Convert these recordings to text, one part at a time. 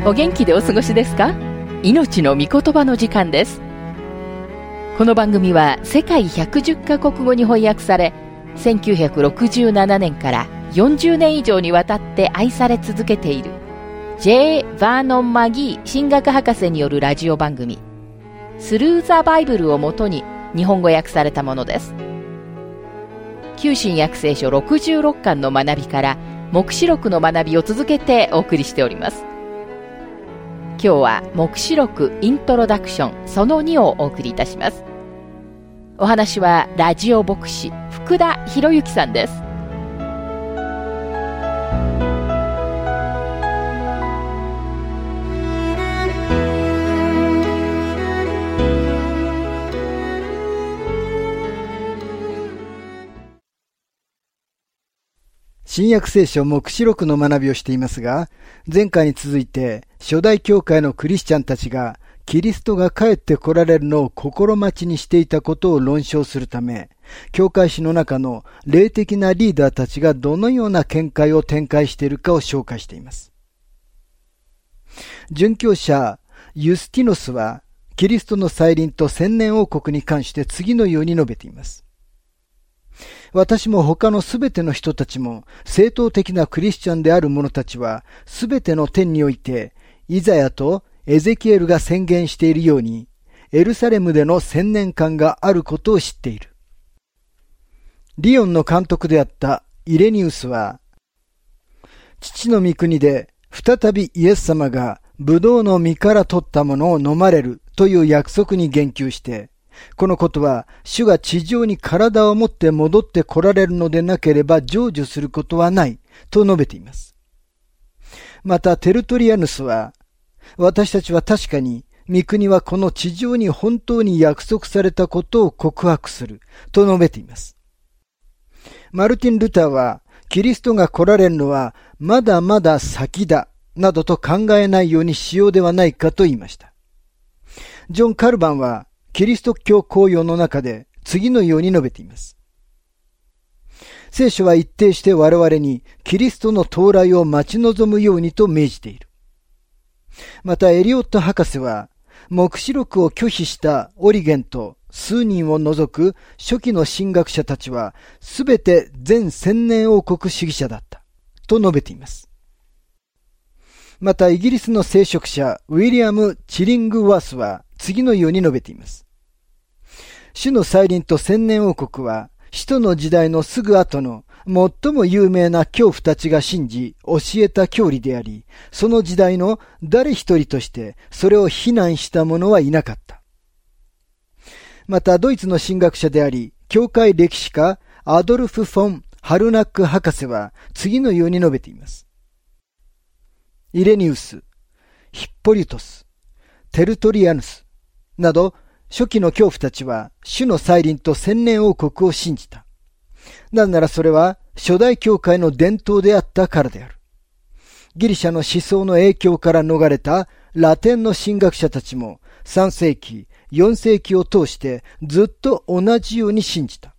お元気でお過ごしですか？命の御言葉の時間です。この番組は世界110カ国語に翻訳され、1967年から40年以上にわたって愛され続けている J. バーノン・マギー神学博士によるラジオ番組スルー・ザ・バイブルをもとに日本語訳されたものです。旧新約聖書66巻の学びから黙示録の学びを続けてお送りしております。今日は黙示録イントロダクションその2をお送りいたします。お話はラジオ牧師福田博之さんです。 新約聖書黙示録の学びをしていますが、前回に続いて初代教会のクリスチャンたちがキリストが帰って来られるのを心待ちにしていたことを論証するため、教会史の中の霊的なリーダーたちがどのような見解を展開しているかを紹介しています。殉教者ユスティノスはキリストの再臨と千年王国に関して次のように述べています。私も他のすべての人たちも正統的なクリスチャンである者たちはすべての点においてイザヤとエゼキエルが宣言しているようにエルサレムでの千年間があることを知っている。リオンの監督であったイレニウスは父の御国で再びイエス様がブドウの実から取ったものを飲まれるという約束に言及してこのことは主が地上に体を持って戻って来られるのでなければ成就することはないと述べています。またテルトリアヌスは私たちは確かに御国はこの地上に本当に約束されたことを告白すると述べています。マルティン・ルターはキリストが来られるのはまだまだ先だなどと考えないようにしようではないかと言いました。ジョン・カルバンはキリスト教公用の中で次のように述べています。聖書は一定して我々にキリストの到来を待ち望むようにと命じている。またエリオット博士は黙示録を拒否したオリゲンと数人を除く初期の神学者たちはすべて全千年王国主義者だったと述べています。またイギリスの聖職者ウィリアム・チリングワースは次のように述べています。主の再臨と千年王国は使徒の時代のすぐ後の最も有名な教父たちが信じ教えた教理であり、その時代の誰一人としてそれを非難した者はいなかった。またドイツの神学者であり教会歴史家アドルフ・フォン・ハルナック博士は次のように述べています。イレニウス、ヒッポリトス、テルトリアヌスなど初期の教父たちは主の再臨と千年王国を信じた。なぜならそれは初代教会の伝統であったからである。ギリシャの思想の影響から逃れたラテンの神学者たちも3世紀、4世紀を通してずっと同じように信じた。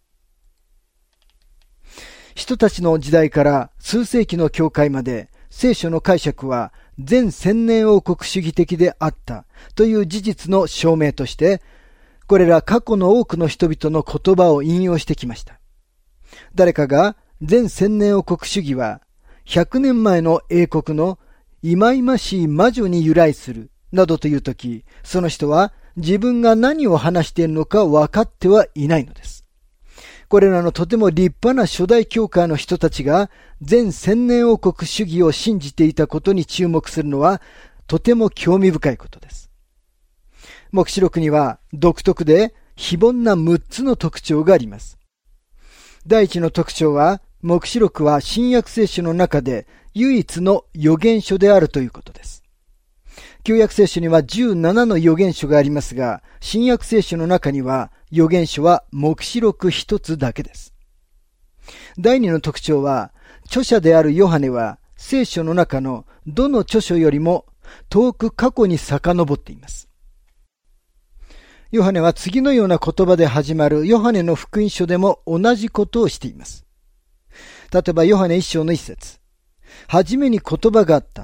人たちの時代から数世紀の教会まで聖書の解釈は全千年王国主義的であったという事実の証明として、これら過去の多くの人々の言葉を引用してきました。誰かが全千年王国主義は100年前の英国の忌々しい魔女に由来するなどというとき、その人は自分が何を話しているのか分かってはいないのです。これらのとても立派な初代教会の人たちが全千年王国主義を信じていたことに注目するのはとても興味深いことです。黙示録には独特で非凡な6つの特徴があります。第一の特徴は黙示録は新約聖書の中で唯一の預言書であるということです。旧約聖書には17の預言書がありますが、新約聖書の中には預言書は黙示録一つだけです。第二の特徴は、著者であるヨハネは聖書の中のどの著書よりも遠く過去に遡っています。ヨハネは次のような言葉で始まるヨハネの福音書でも同じことをしています。例えばヨハネ一章の一節。はじめに言葉があった。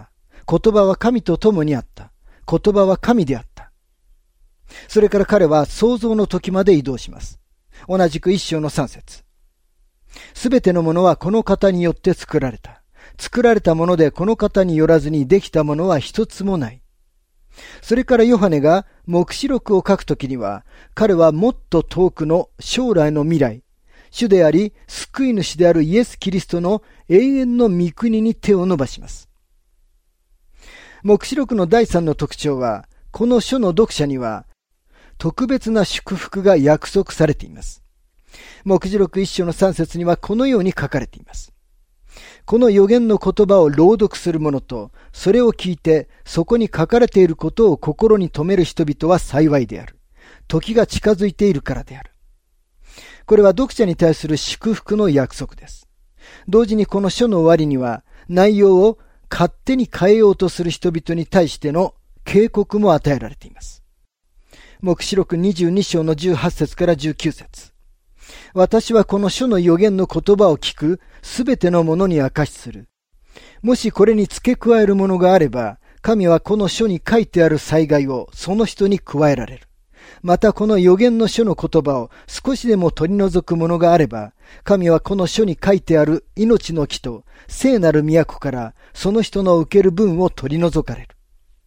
言葉は神と共にあった。言葉は神であった。それから彼は創造の時まで移動します。同じく1章の3節。すべてのものはこの方によって作られた。作られたものでこの方によらずにできたものは一つもない。それからヨハネが黙示録を書くときには、彼はもっと遠くの将来の未来、主であり救い主であるイエス・キリストの永遠の御国に手を伸ばします。黙示録の第3の特徴は、この書の読者には特別な祝福が約束されています。黙示録1章の3節にはこのように書かれています。この預言の言葉を朗読する者と、それを聞いてそこに書かれていることを心に留める人々は幸いである。時が近づいているからである。これは読者に対する祝福の約束です。同時にこの書の終わりには、内容を勝手に変えようとする人々に対しての警告も与えられています。黙示録22章の18節から19節。私はこの書の預言の言葉を聞くすべてのものに明かしする。もしこれに付け加えるものがあれば、神はこの書に書いてある災害をその人に加えられる。またこの預言の書の言葉を少しでも取り除くものがあれば、神はこの書に書いてある命の木と聖なる都からその人の受ける分を取り除かれる。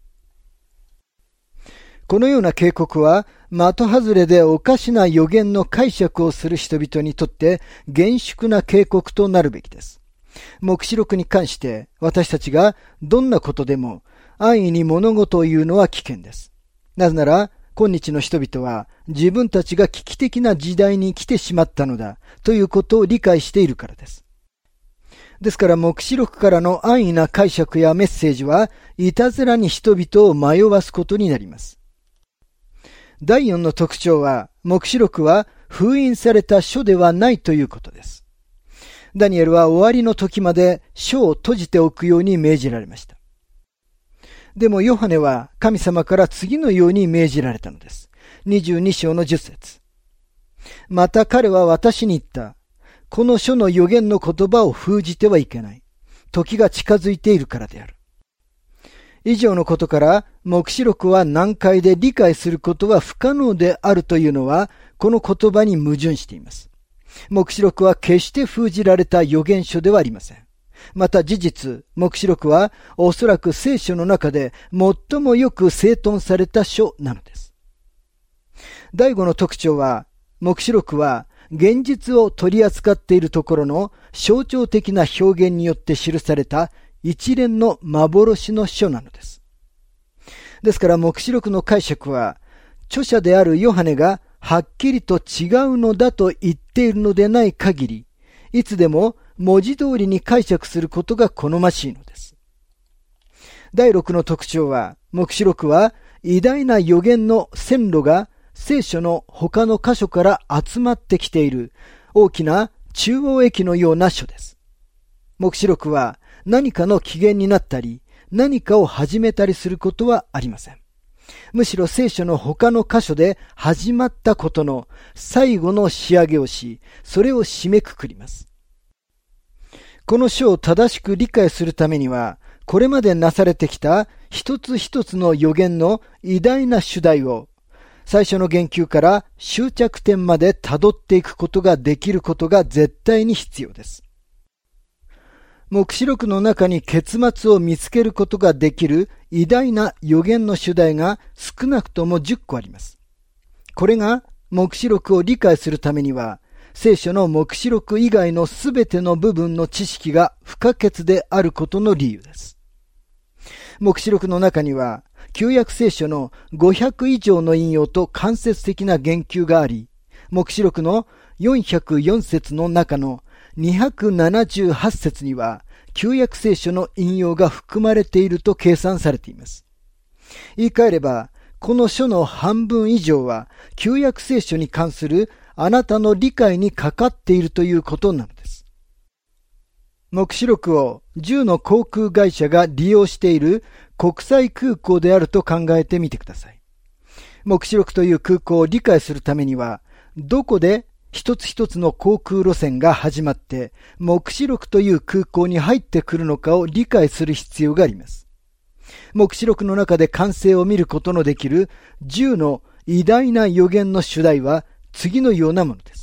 このような警告は、的外れでおかしな預言の解釈をする人々にとって厳粛な警告となるべきです。黙示録に関して私たちがどんなことでも安易に物事を言うのは危険です。なぜなら、今日の人々は自分たちが危機的な時代に来てしまったのだということを理解しているからです。ですから黙示録からの安易な解釈やメッセージはいたずらに人々を迷わすことになります。第4の特徴は、黙示録は封印された書ではないということです。ダニエルは終わりの時まで書を閉じておくように命じられました。でもヨハネは神様から次のように命じられたのです。22章の10節。また彼は私に言った。この書の預言の言葉を封じてはいけない。時が近づいているからである。以上のことから、黙示録は難解で理解することは不可能であるというのは、この言葉に矛盾しています。黙示録は決して封じられた預言書ではありません。また事実、黙示録はおそらく聖書の中で最もよく整頓された書なのです。第5の特徴は、黙示録は現実を取り扱っているところの象徴的な表現によって記された一連の幻の書なのです。ですから黙示録の解釈は、著者であるヨハネがはっきりと違うのだと言っているのでない限り、いつでも文字通りに解釈することが好ましいのです。第6の特徴は、黙示録は偉大な預言の線路が聖書の他の箇所から集まってきている大きな中央駅のような書です。黙示録は何かの起源になったり、何かを始めたりすることはありません。むしろ聖書の他の箇所で始まったことの最後の仕上げをし、それを締めくくります。この書を正しく理解するためには、これまでなされてきた一つ一つの預言の偉大な主題を、最初の言及から終着点まで辿っていくことができることが絶対に必要です。黙示録の中に結末を見つけることができる偉大な預言の主題が少なくとも10個あります。これが黙示録を理解するためには、聖書の黙示録以外のすべての部分の知識が不可欠であることの理由です。黙示録の中には、旧約聖書の500以上の引用と間接的な言及があり、黙示録の404節の中の278節には旧約聖書の引用が含まれていると計算されています。言い換えれば、この書の半分以上は旧約聖書に関するあなたの理解にかかっているということなのです。黙示録を10の航空会社が利用している国際空港であると考えてみてください。黙示録という空港を理解するためには、どこで一つ一つの航空路線が始まって、黙示録という空港に入ってくるのかを理解する必要があります。 黙示録の中で完成を見ることのできる10の偉大な予言の主題は次のようなものです。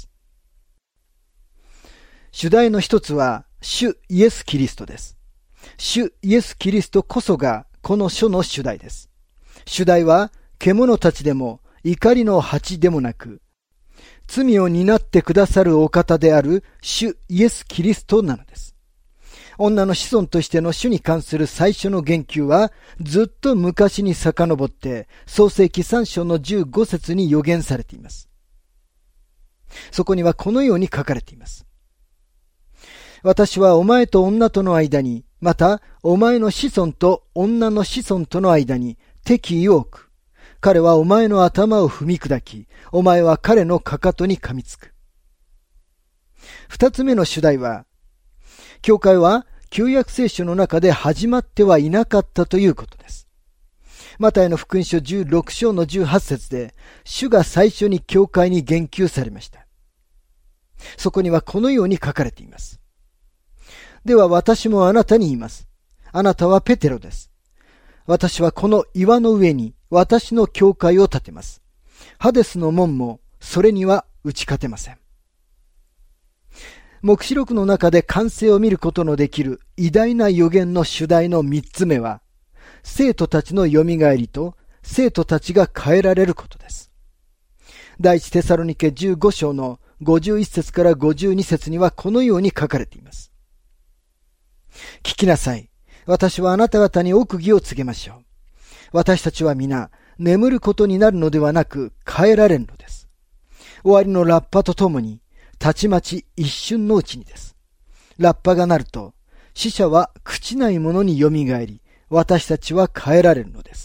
主題の一つは主イエス・キリストです。主イエス・キリストこそがこの書の主題です。主題は獣たちでも怒りの蜂でもなく、罪を担ってくださるお方である主イエス・キリストなのです。女の子孫としての主に関する最初の言及はずっと昔に遡って創世記3章の15節に予言されています。そこにはこのように書かれています。私はお前と女との間に、またお前の子孫と女の子孫との間に敵意を置く。彼はお前の頭を踏み砕き、お前は彼のかかとに噛みつく。二つ目の主題は、教会は旧約聖書の中で始まってはいなかったということです。マタイの福音書16章の18節で、主が最初に教会に言及されました。そこにはこのように書かれています。では私もあなたに言います。あなたはペテロです。私はこの岩の上に私の教会を建てます。ハデスの門もそれには打ち勝てません。黙示録の中で完成を見ることのできる偉大な予言の主題の三つ目は、生徒たちのよみがえりと生徒たちが変えられることです。第一テサロニケ15章の51節から52節にはこのように書かれています。聞きなさい。私はあなた方に奥義を告げましょう。私たちは皆眠ることになるのではなく変えられるのです。終わりのラッパとともにたちまち一瞬のうちにです。ラッパが鳴ると死者は朽ちないものによみがえり、私たちは変えられるのです。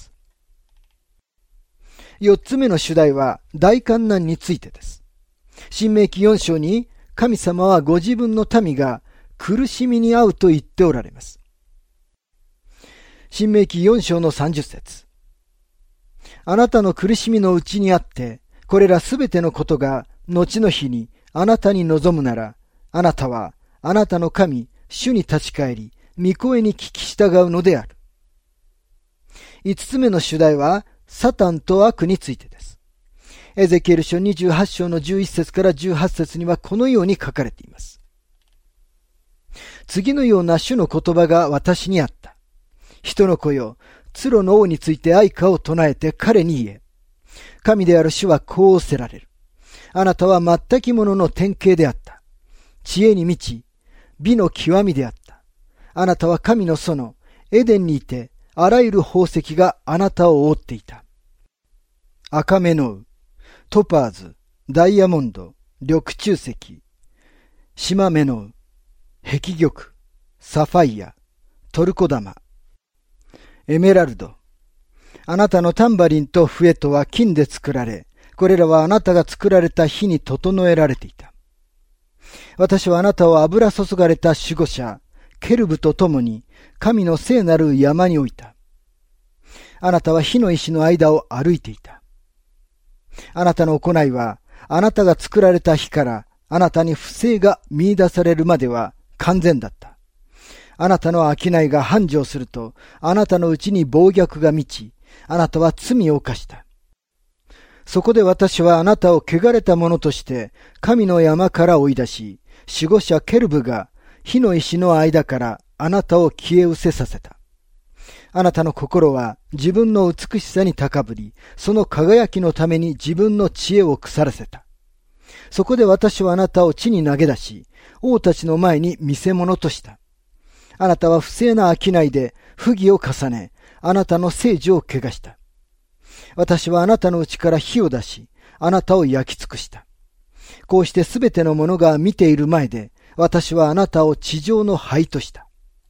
四つ目の主題は大観難についてです。申命記4章に神様はご自分の民が苦しみに遭うと言っておられます。申命記4章の30節。あなたの苦しみのうちにあって、これらすべてのことが後の日にあなたに望むなら、あなたはあなたの神、主に立ち返り、御声に聞き従うのである。五つ目の主題は、サタンと悪についてです。エゼキエル書28章の11節から18節にはこのように書かれています。次のような主の言葉が私にあった。人の子よ、ツロの王について愛歌を唱えて彼に言え。神である主はこう仰せられる。あなたは全き者の典型であった。知恵に満ち、美の極みであった。あなたは神の園、エデンにいて、あらゆる宝石があなたを覆っていた。赤メノウ、トパーズ、ダイヤモンド、緑中石、シマメノウ、碧玉、サファイア、トルコ玉、エメラルド。あなたのタンバリンと笛とは金で作られ、これらはあなたが作られた日に整えられていた。私はあなたを油注がれた守護者、ケルブと共に神の聖なる山に置いた。あなたは火の石の間を歩いていた。あなたの行いは、あなたが作られた日からあなたに不正が見出されるまでは完全だった。あなたの商いが繁盛すると、あなたのうちに暴虐が満ち、あなたは罪を犯した。そこで私はあなたを汚れた者として、神の山から追い出し、守護者ケルブが火の石の間からあなたを消え失せさせた。あなたの心は自分の美しさに高ぶり、その輝きのために自分の知恵を腐らせた。そこで私はあなたを地に投げ出し、王たちの前に見せ物とした。あなたは不正な商いで不義を重ね、あなたの聖女を汚した。私はあなたのうちから火を出し、あなたを焼き尽くした。こうしてすべての者が見ている前で、私はあなたを地上の灰とした。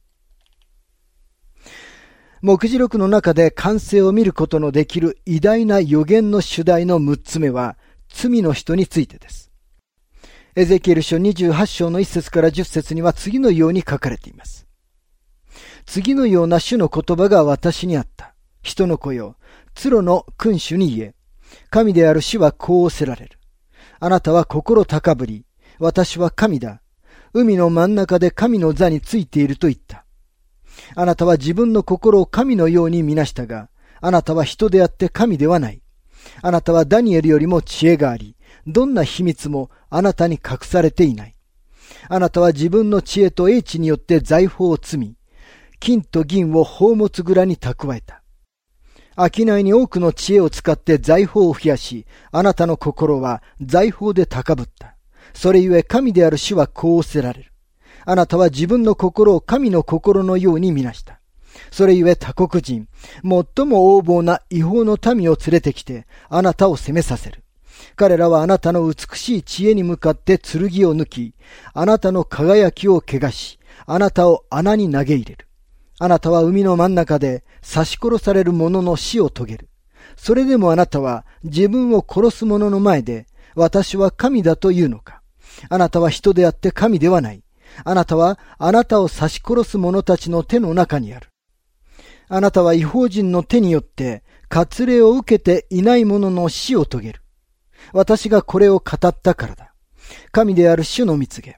黙示録の中で完成を見ることのできる偉大な予言の主題の6つ目は、罪の人についてです。エゼキエル書28章の1節から10節には次のように書かれています。次のような主の言葉が私にあった。人の子よ、ツロの君主に言え。神である主はこう仰せられる。あなたは心高ぶり、私は神だ。海の真ん中で神の座についていると言った。 あなたは自分の心を神のように見なしたが、あなたは人であって神ではない。あなたはダニエルよりも知恵があり、どんな秘密もあなたに隠されていない。あなたは自分の知恵と英知によって財宝を積み、金と銀を宝物蔵に蓄えた。商いに多くの知恵を使って財宝を増やし、あなたの心は財宝で高ぶった。それゆえ神である主はこう仰せられる。あなたは自分の心を神の心のように見なした。それゆえ他国人、最も横暴な違法の民を連れてきて、あなたを責めさせる。彼らはあなたの美しい知恵に向かって剣を抜き、あなたの輝きを汚し、あなたを穴に投げ入れる。あなたは海の真ん中で刺し殺される者の死を遂げる。それでもあなたは自分を殺す者の前で、私は神だというのか。あなたは人であって神ではない。あなたはあなたを刺し殺す者たちの手の中にある。あなたは違法人の手によって割礼を受けていない者の死を遂げる。私がこれを語ったからだ。神である主の御告げ。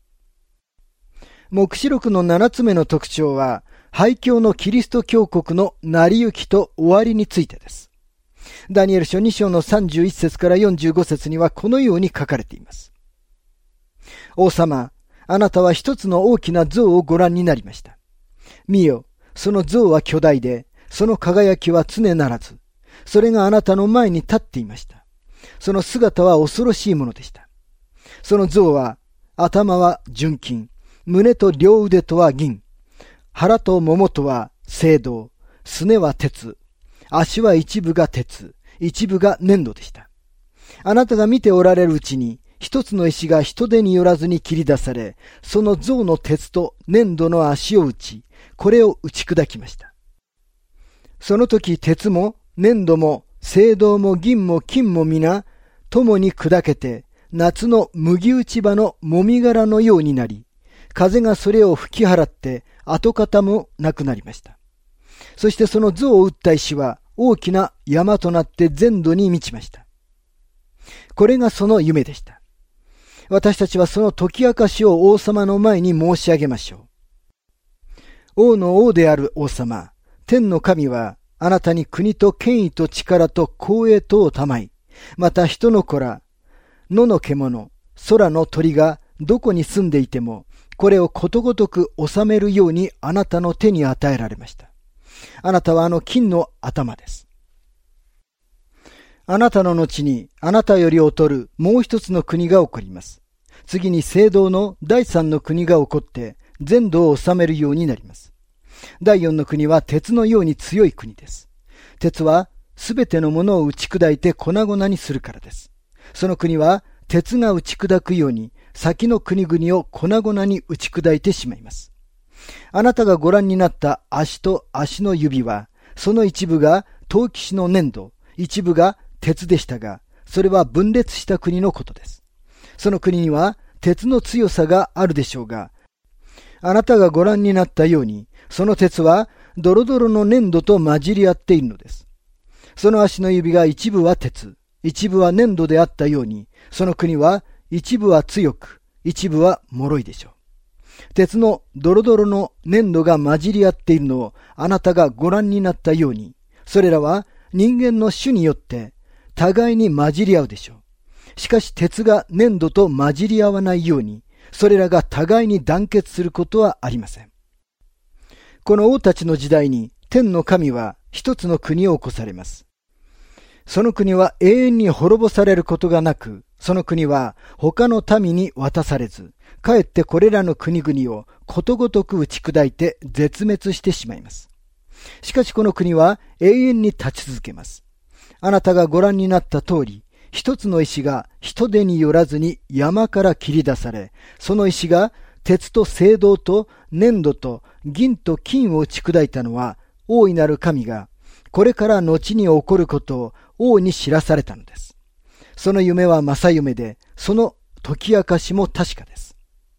黙示録の7つ目の特徴は、廃教のキリスト教国の成り行きと終わりについてです。ダニエル書2章の31節から45節にはこのように書かれています。王様、あなたは一つの大きな像をご覧になりました。見よ、その像は巨大で、その輝きは常ならず、それがあなたの前に立っていました。その姿は恐ろしいものでした。その像は、頭は純金、胸と両腕とは銀、腹と桃とは青銅、すねは鉄、足は一部が鉄、一部が粘土でした。あなたが見ておられるうちに、一つの石が人手によらずに切り出され、その像の鉄と粘土の足を打ち、これを打ち砕きました。その時鉄も粘土も青銅も銀も金も皆、共に砕けて、夏の麦打ち場のもみ殻のようになり、風がそれを吹き払って跡形もなくなりました。そしてその像を打った石は大きな山となって全土に満ちました。これがその夢でした。私たちはその解き明かしを王様の前に申し上げましょう。王の王である王様、天の神はあなたに国と権威と力と光栄とをたまい、また人の子ら、野の獣、空の鳥がどこに住んでいても、これをことごとく治めるようにあなたの手に与えられました。あなたはあの金の頭です。あなたの後にあなたより劣るもう一つの国が起こります。次に青銅の第三の国が起こって全土を治めるようになります。第四の国は鉄のように強い国です。鉄はすべてのものを打ち砕いて粉々にするからです。その国は鉄が打ち砕くように先の国々を粉々に打ち砕いてしまいます。あなたがご覧になった足と足の指は、その一部が陶器師の粘土、一部が鉄でしたが、それは分裂した国のことです。その国には鉄の強さがあるでしょうが、あなたがご覧になったように、その鉄はドロドロの粘土と混じり合っているのです。その足の指が一部は鉄、一部は粘土であったように、その国は一部は強く、一部は脆いでしょう。鉄のドロドロの粘土が混じり合っているのをあなたがご覧になったように、それらは人間の種によって互いに混じり合うでしょう。しかし鉄が粘土と混じり合わないように、それらが互いに団結することはありません。この王たちの時代に天の神は一つの国を起こされます。その国は永遠に滅ぼされることがなく、その国は他の民に渡されず、かえってこれらの国々をことごとく打ち砕いて絶滅してしまいます。しかしこの国は永遠に立ち続けます。あなたがご覧になった通り、一つの石が人手によらずに山から切り出され、その石が鉄と青銅と粘土と銀と金を打ち砕いたのは、大いなる神がこれから後に起こることを王に知らされたのです。その夢は正夢で、その解き明かしも確かです。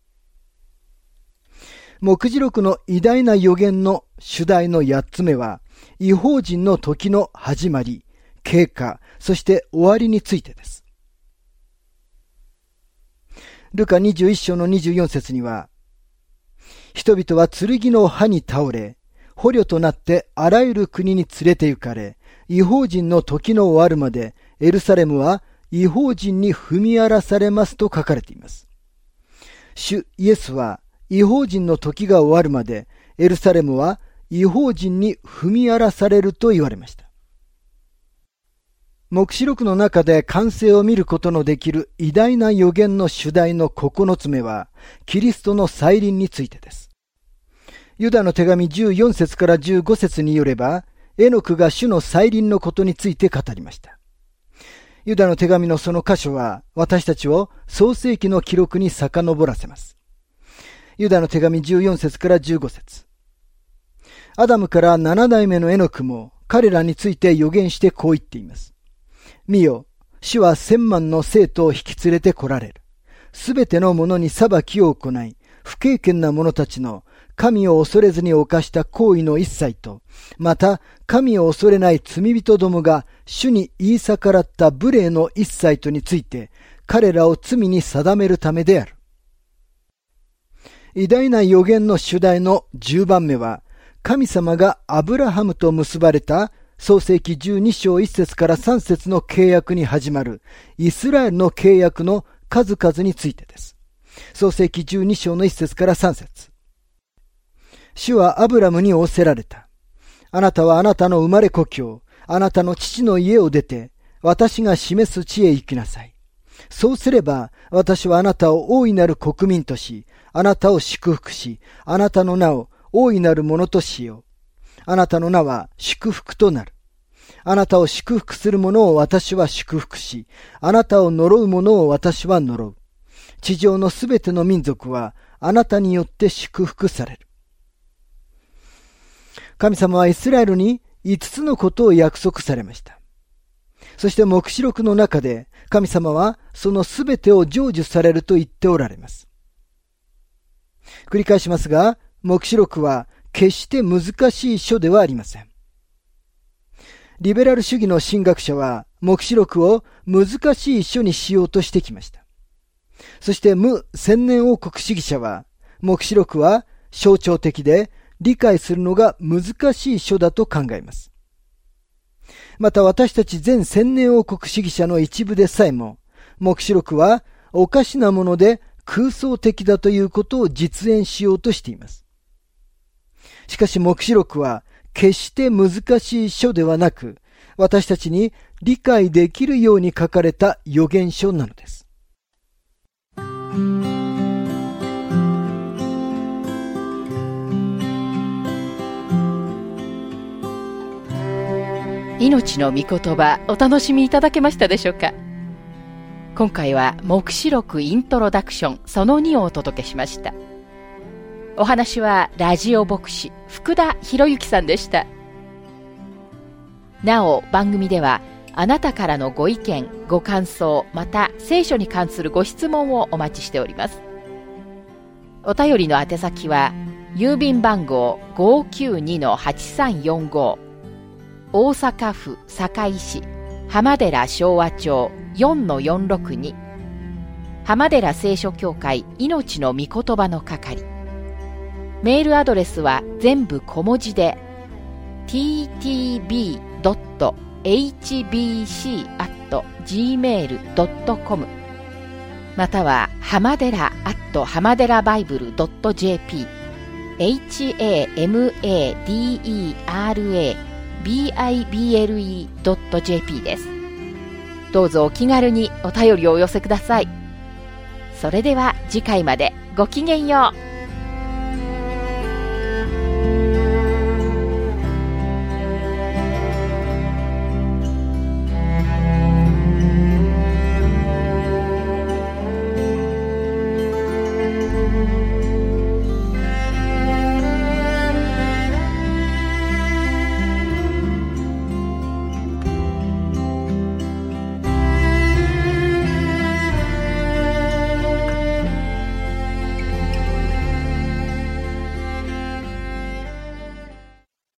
黙示録の偉大な予言の主題の8つ目は、異邦人の時の始まり、経過、そして終わりについてです。ルカ21章の24節には、人々は剣の刃に倒れ、 捕虜となってあらゆる国に連れて行かれ、異邦人の時の終わるまで、エルサレムは異邦人に踏み荒らされますと書かれています。主イエスは異邦人の時が終わるまで、エルサレムは異邦人に踏み荒らされると言われました。黙示録の中で完成を見ることのできる偉大な預言の主題の9つ目は、キリストの再臨についてです。ユダの手紙14節から15節によれば、エノクが主の再臨のことについて語りました。ユダの手紙のその箇所は、私たちを創世記の記録に遡らせます。ユダの手紙14節から15節。アダムから7代目のエノクも彼らについて預言してこう言っています。見よ、主は1000万の生徒を引き連れて来られる。すべての者に裁きを行い、不敬虔な者たちの神を恐れずに犯した行為の一切と、また神を恐れない罪人どもが主に言い逆らった無礼の一切とについて、彼らを罪に定めるためである。偉大な預言の主題の10番目は、神様がアブラハムと結ばれた創世記12章1節から3節の契約に始まるイスラエルの契約の数々についてです。創世記12章の1節から3節。主はアブラムに仰せられた。あなたはあなたの生まれ故郷、あなたの父の家を出て、私が示す地へ行きなさい。そうすれば、私はあなたを大いなる国民とし、あなたを祝福し、あなたの名を大いなるものとしよう。あなたの名は祝福となる。あなたを祝福する者を私は祝福し、あなたを呪う者を私は呪う。地上のすべての民族はあなたによって祝福される。神様はイスラエルに5つのことを約束されました。そして黙示録の中で神様はそのすべてを成就されると言っておられます。繰り返しますが、黙示録は決して難しい書ではありません。リベラル主義の神学者は黙示録を難しい書にしようとしてきました。そして無千年王国主義者は黙示録は象徴的で理解するのが難しい書だと考えます。また私たち全千年王国主義者の一部でさえも黙示録はおかしなもので空想的だということを実演しようとしています。しかし黙示録は決して難しい書ではなく、私たちに理解できるように書かれた預言書なのです。 命の御言葉、お楽しみいただけましたでしょうか。今回は黙示録イントロダクションその2をお届けしました。お話はラジオ牧師福田博之さんでした。なお番組ではあなたからのご意見ご感想また聖書に関するご質問をお待ちしております。お便りの宛先は郵便番号 592-8345 大阪府堺市浜寺昭和町 4-462 浜寺聖書協会命の御言葉の係。メールアドレスは全部小文字で ttb.hbc@gmail.com または浜寺浜寺バイブル .jp hamadera.bible.jp です。どうぞお気軽にお便りをお寄せください。それでは次回までごきげんよう。